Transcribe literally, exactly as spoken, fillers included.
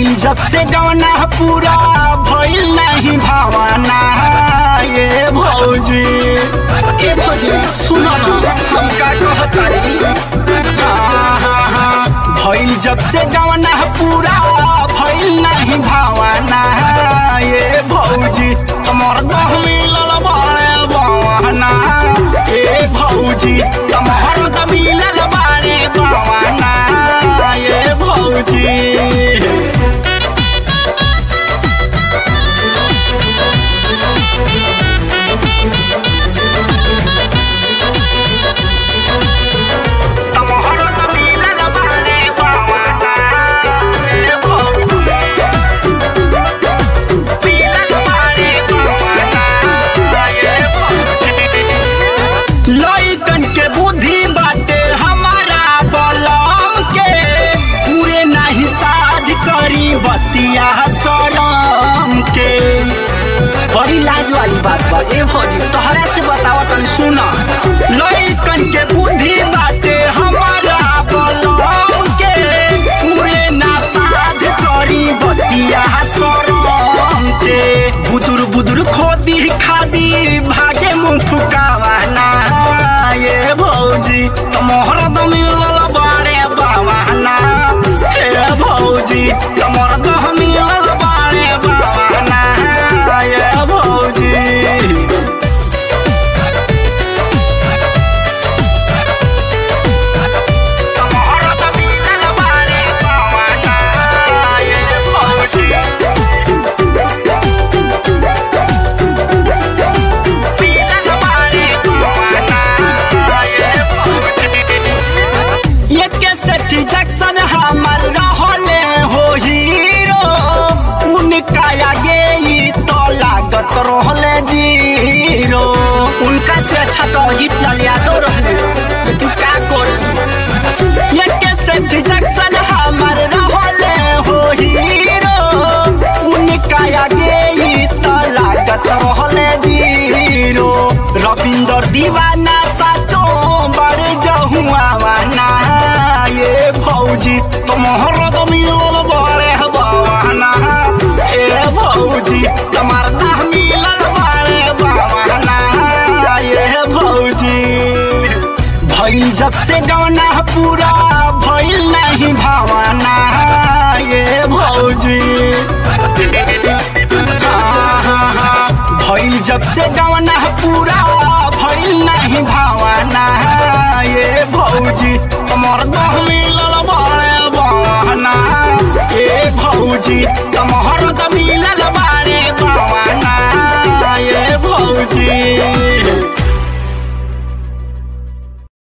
भइल जब से गवना पूरा भइल नहीं भावना ये भौजी ए भौजी सुनो ना हम का कहतारी भइल जब से गवना पूरा भइल नहीं भावना ये भौजी तमर दह मिलल बारे बवना ए भौजी तमहर दह मिलल बारे बवना ये भौजी लइकन के बुद्धि बाटे हमारा बलम के पूरे नहीं साध करी बतिया शरम के बड़ी लाज वाली बात बा ए भौजी तोहरा से बतावा तनी सुना लइकन के बुद्धि बाटे हमारा बलम के पूरे ना साध करी बतिया शरम के बुदुर बुदुर खोदी खादी भागे मुंह फुकावाना ये भौजी तमहर दह मिलल बारे बवना हे भौजी तमहर दह मिलल बारे बवना ये भौजी जैक्सन हमर रहले हो हीरो उनका आगे ही तो लागत रहले जीरो उनका से अच्छा तो हिटलर यादव रहले तू का कर ये कैसे जैक्सन हमर रहले हो हीरो उनका आगे ही तो लागत रहले जीरो रविंदर दीवाना साचो बड़े जहुआवाना ये भौजी तमहर दह मिलल बारे बवना ए भौजी तमहर दह मिलल बारे बवना ये भौजी भइल जब से गवना पूरा भइल नहीं भावना ये भौजी भइल जब से गवना पूरा भइल नहीं भावना ये भौजी तमहर दह मिलल बारे बवना ए भौजी तमहर दह मिलल बारे बवना ये भौजी।